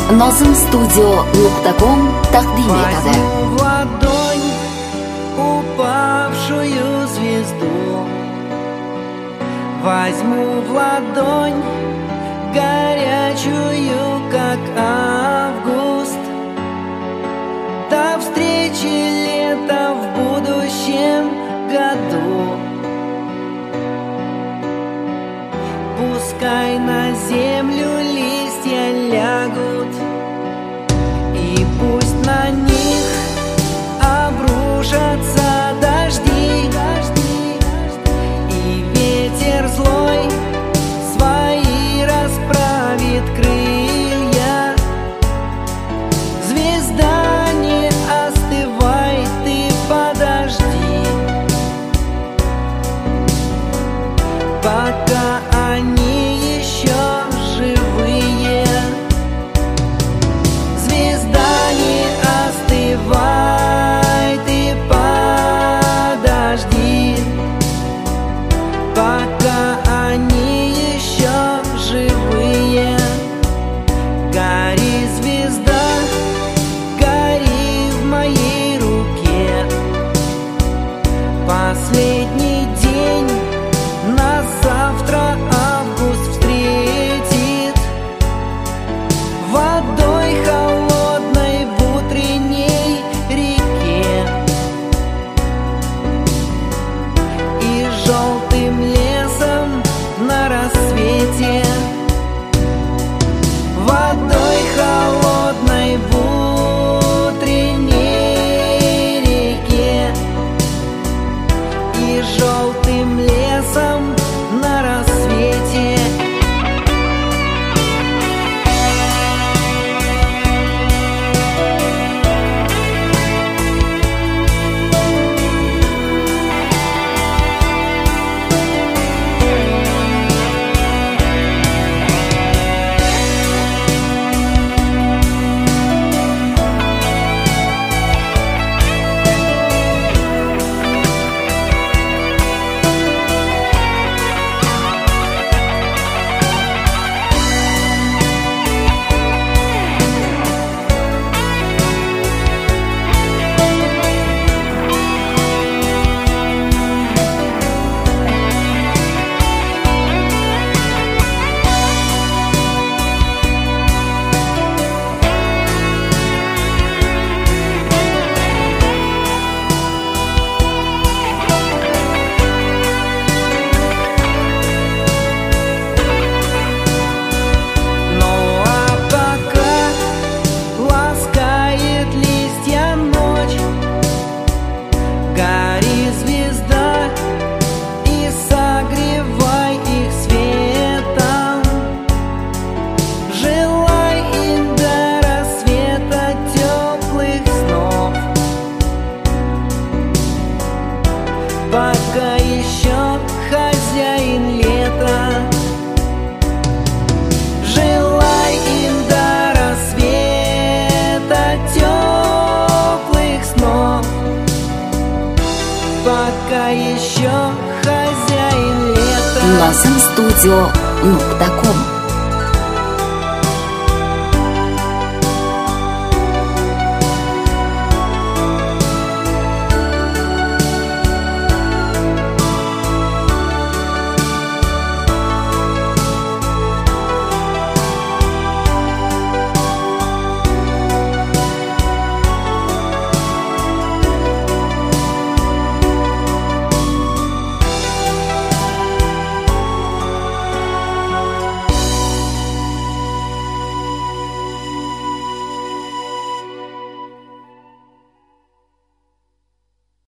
Nozimstudio.com taqdim etadi. Возьму в ладонь упавшую звезду, возьму в ладонь горячую, как август. До встречи лета в будущем году. Пускай на землю листья лягут, и пусть на них обрушатся дожди, и ветер злой свои расправит крылья. Звезда, не остывай, ты подожди, пока они еще живые. Звезда, не остывай, ты подожди, пока они еще живые. Гори, звезда, гори в моей руке. Последний день нас завтра август встретит водой холодной в утренней реке и желтым лесом на рассвете. Водой холодной в утренней реке и желтым лесом на рассвете. Пока еще хозяин лета, желай им до рассвета теплых снов. Пока еще хозяин лета. Nozimstudio.com